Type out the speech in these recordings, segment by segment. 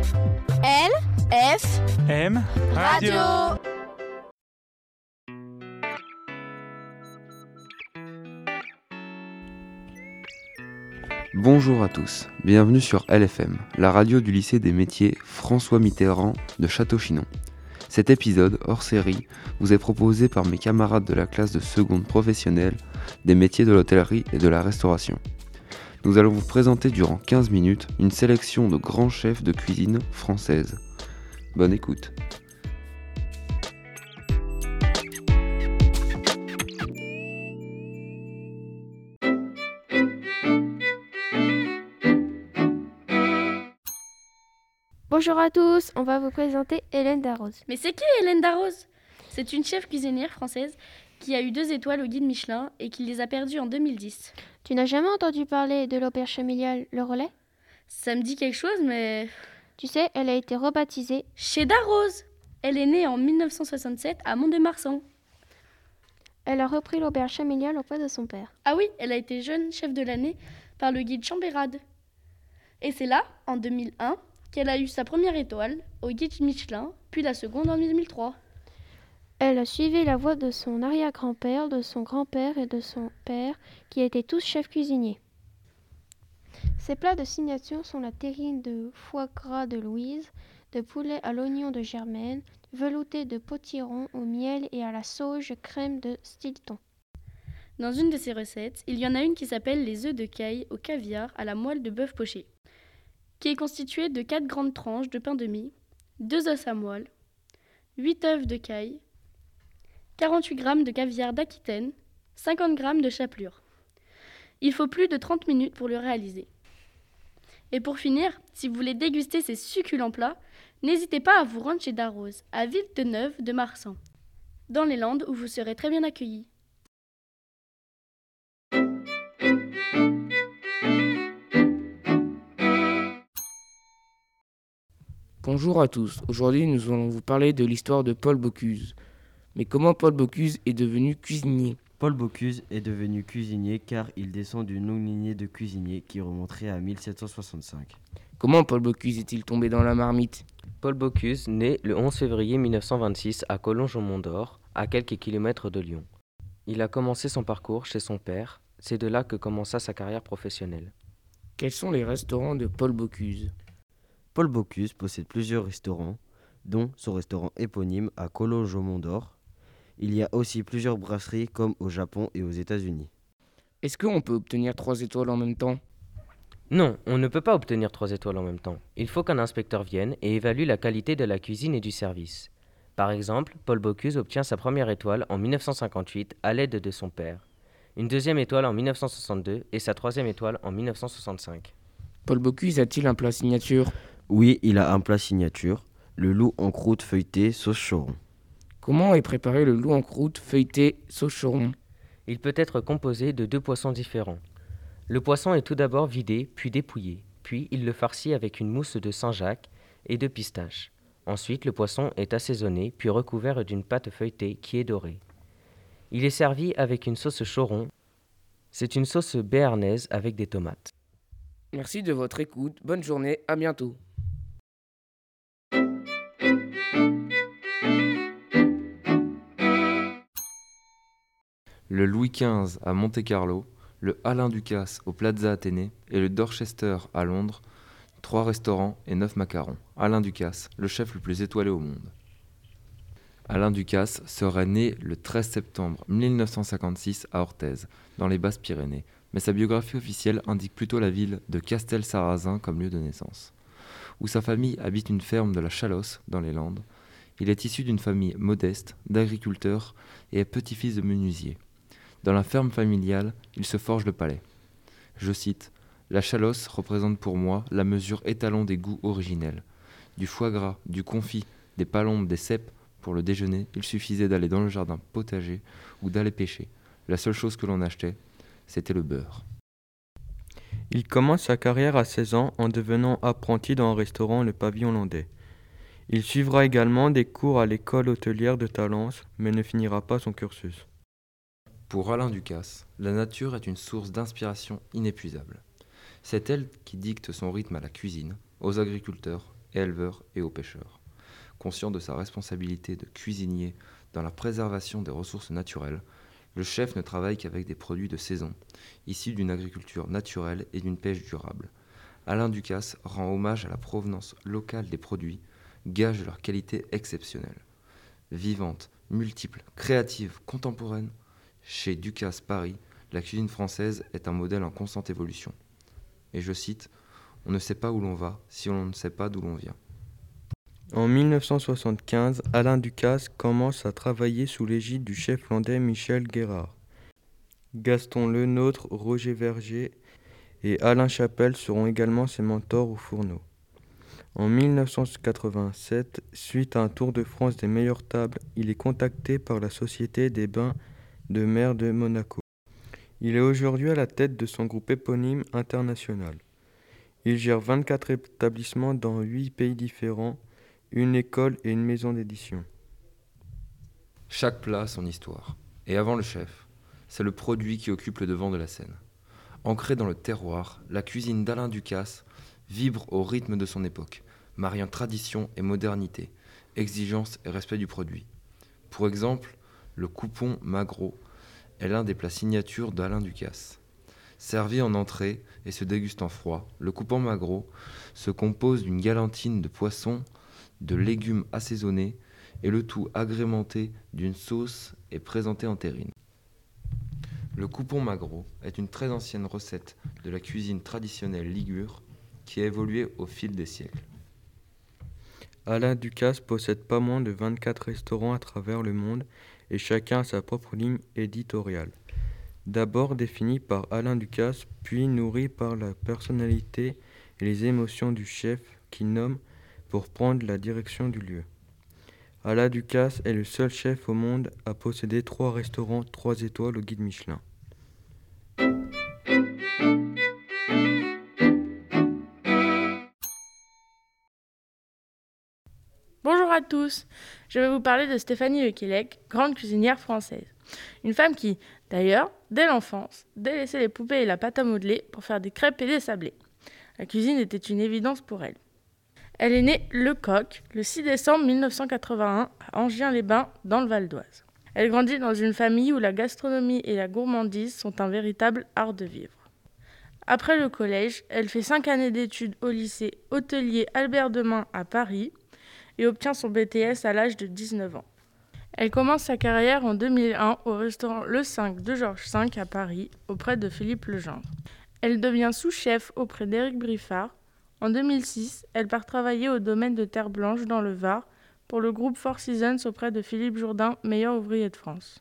L, F, M, Radio. Bonjour à tous, bienvenue sur LFM, la radio du lycée des métiers François Mitterrand de Château-Chinon. Cet épisode, hors série, vous est proposé par mes camarades de la classe de seconde professionnelle des métiers de l'hôtellerie et de la restauration. Nous allons vous présenter durant 15 minutes une sélection de grands chefs de cuisine française. Bonne écoute. Bonjour à tous, on va vous présenter Hélène Darroze. Mais c'est qui Hélène Darroze ? C'est une chef cuisinière française qui a eu 2 étoiles au guide Michelin et qui les a perdues en 2010. Tu n'as jamais entendu parler de l'auberge familiale Le Relais ? Ça me dit quelque chose, mais... Tu sais, elle a été rebaptisée Chez Darroze. Elle est née en 1967 à Mont-de-Marsan. Elle a repris l'auberge familiale auprès de son père. Ah oui, elle a été jeune chef de l'année par le guide Chambérade. Et c'est là, en 2001, qu'elle a eu sa première étoile au guide Michelin, puis la seconde en 2003. Elle a suivi la voie de son arrière-grand-père, de son grand-père et de son père, qui étaient tous chefs cuisiniers. Ses plats de signature sont la terrine de foie gras de Louise, de poulet à l'oignon de Germaine, velouté de potiron au miel et à la sauge crème de Stilton. Dans une de ses recettes, il y en a une qui s'appelle les œufs de caille au caviar à la moelle de bœuf poché, qui est constituée de 4 grandes tranches de pain de mie, 2 os à moelle, 8 œufs de caille, 48 g de caviar d'Aquitaine, 50 g de chapelure. Il faut plus de 30 minutes pour le réaliser. Et pour finir, si vous voulez déguster ces succulents plats, n'hésitez pas à vous rendre chez Darroze, à Villeneuve de Marsan, dans les Landes où vous serez très bien accueillis. Bonjour à tous, aujourd'hui nous allons vous parler de l'histoire de Paul Bocuse. Mais comment Paul Bocuse est devenu cuisinier ? Paul Bocuse est devenu cuisinier car il descend d'une longue lignée de cuisiniers qui remonterait à 1765. Comment Paul Bocuse est-il tombé dans la marmite ? Paul Bocuse naît le 11 février 1926 à Collonges-au-Mont-d'Or, à quelques kilomètres de Lyon. Il a commencé son parcours chez son père, c'est de là que commença sa carrière professionnelle. Quels sont les restaurants de Paul Bocuse ? Paul Bocuse possède plusieurs restaurants, dont son restaurant éponyme à Collonges-au-Mont-d'Or. Il y a aussi plusieurs brasseries comme au Japon et aux États-Unis. Est-ce qu'on peut obtenir 3 étoiles en même temps ? Non, on ne peut pas obtenir 3 étoiles en même temps. Il faut qu'un inspecteur vienne et évalue la qualité de la cuisine et du service. Par exemple, Paul Bocuse obtient sa première étoile en 1958 à l'aide de son père, une deuxième étoile en 1962 et sa troisième étoile en 1965. Paul Bocuse a-t-il un plat signature ? Oui, il a un plat signature, le loup en croûte feuilletée sauce choron. Comment est préparé le loup en croûte feuilleté sauce choron ? Il peut être composé de 2 poissons différents. Le poisson est tout d'abord vidé, puis dépouillé, puis il le farcit avec une mousse de Saint-Jacques et de pistache. Ensuite, le poisson est assaisonné, puis recouvert d'une pâte feuilletée qui est dorée. Il est servi avec une sauce choron. C'est une sauce béarnaise avec des tomates. Merci de votre écoute, bonne journée, à bientôt. Le Louis XV à Monte-Carlo, le Alain Ducasse au Plaza Athénée et le Dorchester à Londres, 3 restaurants et 9 macarons. Alain Ducasse, le chef le plus étoilé au monde. Alain Ducasse serait né le 13 septembre 1956 à Orthez, dans les Basses-Pyrénées, mais sa biographie officielle indique plutôt la ville de Castel-Sarrazin comme lieu de naissance. Où sa famille habite une ferme de la Chalosse, dans les Landes. Il est issu d'une famille modeste, d'agriculteurs et est petit-fils de menuisier. Dans la ferme familiale, il se forge le palais. Je cite, « La Chalosse représente pour moi la mesure étalon des goûts originels. Du foie gras, du confit, des palombes, des cèpes. Pour le déjeuner, il suffisait d'aller dans le jardin potager ou d'aller pêcher. La seule chose que l'on achetait, c'était le beurre. » Il commence sa carrière à 16 ans en devenant apprenti dans un restaurant Le Pavillon Landais. Il suivra également des cours à l'école hôtelière de Talence, mais ne finira pas son cursus. Pour Alain Ducasse, la nature est une source d'inspiration inépuisable. C'est elle qui dicte son rythme à la cuisine, aux agriculteurs et éleveurs et aux pêcheurs. Conscient de sa responsabilité de cuisinier dans la préservation des ressources naturelles, le chef ne travaille qu'avec des produits de saison, issus d'une agriculture naturelle et d'une pêche durable. Alain Ducasse rend hommage à la provenance locale des produits, gage de leur qualité exceptionnelle. Vivante, multiple, créative, contemporaine, chez Ducasse Paris, la cuisine française est un modèle en constante évolution. Et je cite, « On ne sait pas où l'on va si on ne sait pas d'où l'on vient ». En 1975, Alain Ducasse commence à travailler sous l'égide du chef landais Michel Guérard. Gaston Lenôtre, Roger Verger et Alain Chapelle seront également ses mentors au fourneau. En 1987, suite à un tour de France des meilleures tables, il est contacté par la Société des bains de mer de Monaco. Il est aujourd'hui à la tête de son groupe éponyme international. Il gère 24 établissements dans 8 pays différents, une école et une maison d'édition. Chaque plat a son histoire. Et avant le chef, c'est le produit qui occupe le devant de la scène. Ancrée dans le terroir, la cuisine d'Alain Ducasse vibre au rythme de son époque, mariant tradition et modernité, exigence et respect du produit. Pour exemple, le coupon magro est l'un des plats signatures d'Alain Ducasse. Servi en entrée et se dégustant froid, le coupon magro se compose d'une galantine de poisson, de légumes assaisonnés et le tout agrémenté d'une sauce et présenté en terrine. Le coupon magro est une très ancienne recette de la cuisine traditionnelle ligure qui a évolué au fil des siècles. Alain Ducasse possède pas moins de 24 restaurants à travers le monde et chacun a sa propre ligne éditoriale. D'abord définie par Alain Ducasse, puis nourrie par la personnalité et les émotions du chef qu'il nomme pour prendre la direction du lieu. Alain Ducasse est le seul chef au monde à posséder 3 restaurants 3 étoiles au guide Michelin. Bonjour à tous, je vais vous parler de Stéphanie Lequelec, grande cuisinière française. Une femme qui, d'ailleurs, dès l'enfance, délaissait les poupées et la pâte à modeler pour faire des crêpes et des sablés. La cuisine était une évidence pour elle. Elle est née Le Coq le 6 décembre 1981 à Angien-les-Bains, dans le Val d'Oise. Elle grandit dans une famille où la gastronomie et la gourmandise sont un véritable art de vivre. Après le collège, elle fait 5 années d'études au lycée hôtelier Albert Demain à Paris et obtient son BTS à l'âge de 19 ans. Elle commence sa carrière en 2001 au restaurant Le 5 de Georges V à Paris, auprès de Philippe Legendre. Elle devient sous-chef auprès d'Éric Briffard. En 2006, elle part travailler au domaine de Terre Blanche dans le Var pour le groupe Four Seasons auprès de Philippe Jourdain, meilleur ouvrier de France.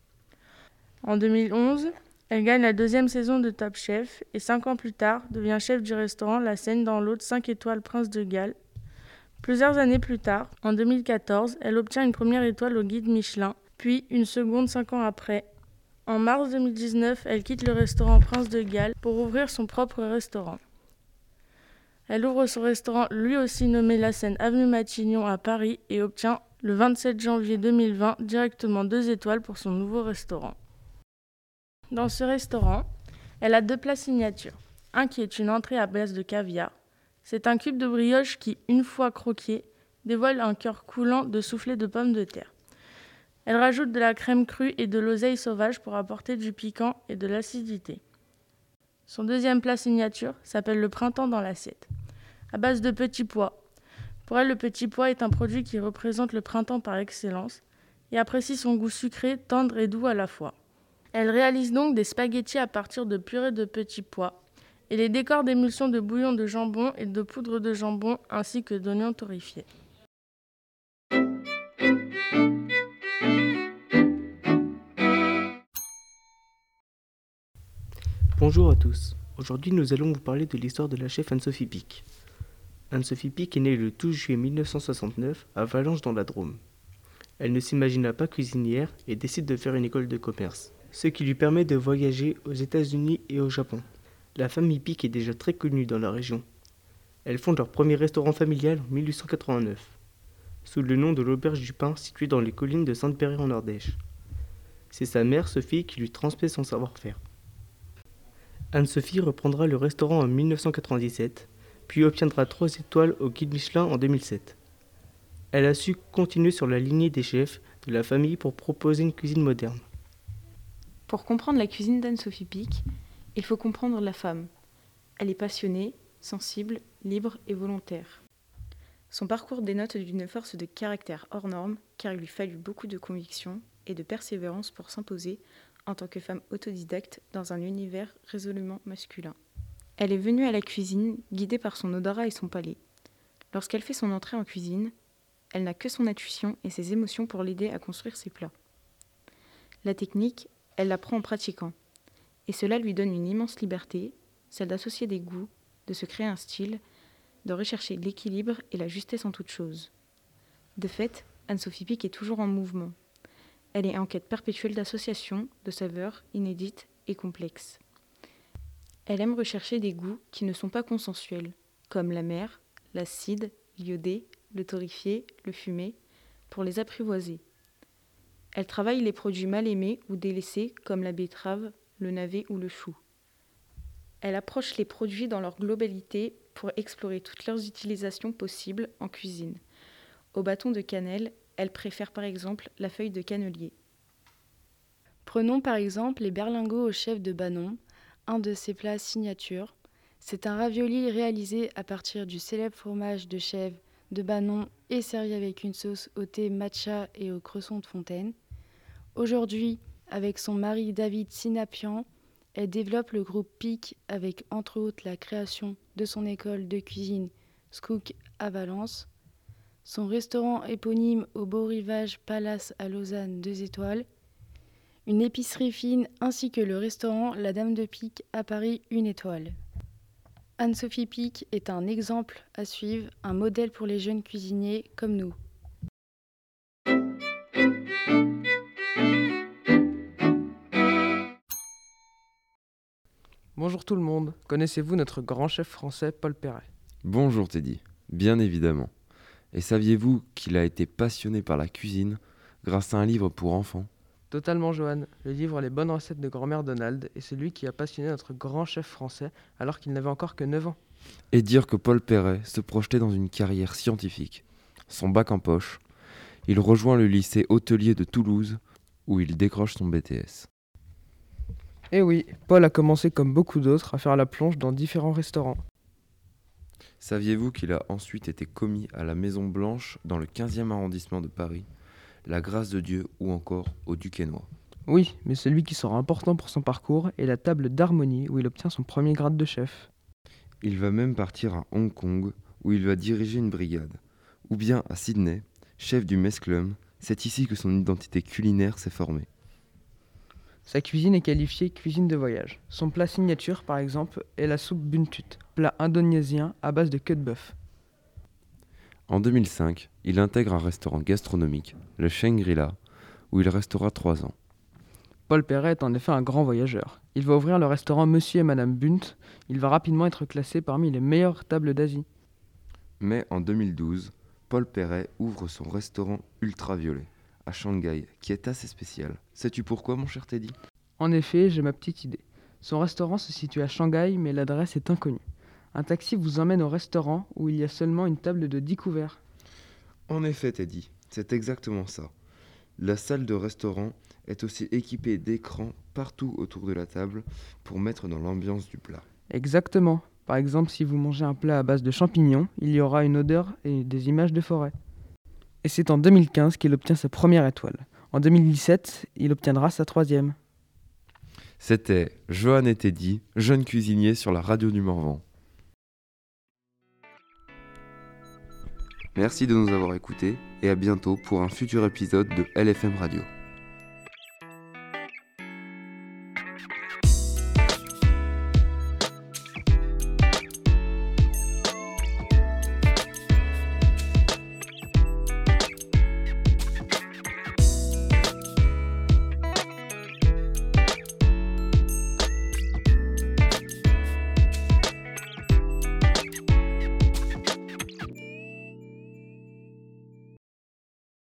En 2011, elle gagne la 2e saison de Top Chef et 5 ans plus tard devient chef du restaurant La Seine dans l'Aude 5 étoiles Prince de Galles. Plusieurs années plus tard, en 2014, elle obtient une première étoile au guide Michelin, puis une seconde 5 ans après. En mars 2019, elle quitte le restaurant Prince de Galles pour ouvrir son propre restaurant. Elle ouvre son restaurant, lui aussi nommé La Seine avenue Matignon à Paris, et obtient le 27 janvier 2020 directement 2 étoiles pour son nouveau restaurant. Dans ce restaurant, elle a 2 plats signatures. Un qui est une entrée à base de caviar. C'est un cube de brioche qui, une fois croqué, dévoile un cœur coulant de soufflé de pommes de terre. Elle rajoute de la crème crue et de l'oseille sauvage pour apporter du piquant et de l'acidité. Son 2e plat signature s'appelle le printemps dans l'assiette, à base de petits pois. Pour elle, le petit pois est un produit qui représente le printemps par excellence et apprécie son goût sucré, tendre et doux à la fois. Elle réalise donc des spaghettis à partir de purée de petits pois et les décors d'émulsion de bouillon de jambon et de poudre de jambon ainsi que d'oignons torréfiés. Bonjour à tous. Aujourd'hui, nous allons vous parler de l'histoire de la chef Anne-Sophie Pic. Anne-Sophie Pic est née le 12 juillet 1969 à Valence dans la Drôme. Elle ne s'imagina pas cuisinière et décide de faire une école de commerce, ce qui lui permet de voyager aux États-Unis et au Japon. La famille Pic est déjà très connue dans la région. Elle fonde leur premier restaurant familial en 1889, sous le nom de l'Auberge du Pain située dans les collines de Sainte-Péray en Ardèche. C'est sa mère, Sophie, qui lui transmet son savoir-faire. Anne-Sophie reprendra le restaurant en 1997, puis obtiendra 3 étoiles au guide Michelin en 2007. Elle a su continuer sur la lignée des chefs de la famille pour proposer une cuisine moderne. Pour comprendre la cuisine d'Anne-Sophie Pic, il faut comprendre la femme. Elle est passionnée, sensible, libre et volontaire. Son parcours dénote d'une force de caractère hors norme, car il lui fallut beaucoup de conviction et de persévérance pour s'imposer en tant que femme autodidacte dans un univers résolument masculin. Elle est venue à la cuisine guidée par son odorat et son palais. Lorsqu'elle fait son entrée en cuisine, elle n'a que son intuition et ses émotions pour l'aider à construire ses plats. La technique, elle l'apprend en pratiquant. Et cela lui donne une immense liberté, celle d'associer des goûts, de se créer un style, de rechercher l'équilibre et la justesse en toute chose. De fait, Anne-Sophie Pic est toujours en mouvement. Elle est en quête perpétuelle d'associations, de saveurs inédites et complexes. Elle aime rechercher des goûts qui ne sont pas consensuels, comme l'amer, l'acide, l'iodé, le torréfié, le fumé, pour les apprivoiser. Elle travaille les produits mal aimés ou délaissés comme la betterave, le navet ou le chou. Elle approche les produits dans leur globalité pour explorer toutes leurs utilisations possibles en cuisine. Au bâton de cannelle, elle préfère par exemple la feuille de cannelier. Prenons par exemple les berlingots au chef de Banon, un de ses plats signature. C'est un ravioli réalisé à partir du célèbre fromage de chèvre de Banon et servi avec une sauce au thé matcha et au cresson de fontaine. Aujourd'hui, avec son mari David Sinapian, elle développe le groupe Pic avec entre autres la création de son école de cuisine Scook à Valence, son restaurant éponyme au beau rivage Palace à Lausanne 2 étoiles, une épicerie fine ainsi que le restaurant La Dame de Pic à Paris 1 étoile. Anne-Sophie Pic est un exemple à suivre, un modèle pour les jeunes cuisiniers comme nous. Bonjour tout le monde, connaissez-vous notre grand chef français Paul Perret? Bonjour Teddy, bien évidemment. Et saviez-vous qu'il a été passionné par la cuisine grâce à un livre pour enfants? Totalement Johan, le livre Les bonnes recettes de grand-mère Donald est celui qui a passionné notre grand chef français alors qu'il n'avait encore que 9 ans. Et dire que Paul Perret se projetait dans une carrière scientifique. Son bac en poche, il rejoint le lycée hôtelier de Toulouse où il décroche son BTS. Et oui, Paul a commencé comme beaucoup d'autres à faire la plonge dans différents restaurants. Saviez-vous qu'il a ensuite été commis à la Maison Blanche dans le 15e arrondissement de Paris, la Grâce de Dieu ou encore au Duquesnoy? Oui, mais celui qui sera important pour son parcours est la table d'harmonie où il obtient son premier grade de chef. Il va même partir à Hong Kong où il va diriger une brigade. Ou bien à Sydney, chef du Mess Club, c'est ici que son identité culinaire s'est formée. Sa cuisine est qualifiée cuisine de voyage. Son plat signature, par exemple, est la soupe buntut, plat indonésien à base de queue de bœuf. En 2005, il intègre un restaurant gastronomique, le Shangri-La, où il restera 3 ans. Paul Perret est en effet un grand voyageur. Il va ouvrir le restaurant Monsieur et Madame Bunt. Il va rapidement être classé parmi les meilleures tables d'Asie. Mais en 2012, Paul Perret ouvre son restaurant Ultraviolet à Shanghai, qui est assez spécial. Sais-tu pourquoi, mon cher Teddy? En effet, j'ai ma petite idée. Son restaurant se situe à Shanghai, mais l'adresse est inconnue. Un taxi vous emmène au restaurant où il y a seulement une table de 10 couverts. En effet, Teddy, c'est exactement ça. La salle de restaurant est aussi équipée d'écrans partout autour de la table pour mettre dans l'ambiance du plat. Exactement. Par exemple, si vous mangez un plat à base de champignons, il y aura une odeur et des images de forêt. Et c'est en 2015 qu'il obtient sa première étoile. En 2017, il obtiendra sa 3e. C'était Johan et Teddy, jeunes cuisiniers sur la radio du Morvan. Merci de nous avoir écoutés et à bientôt pour un futur épisode de LFM Radio.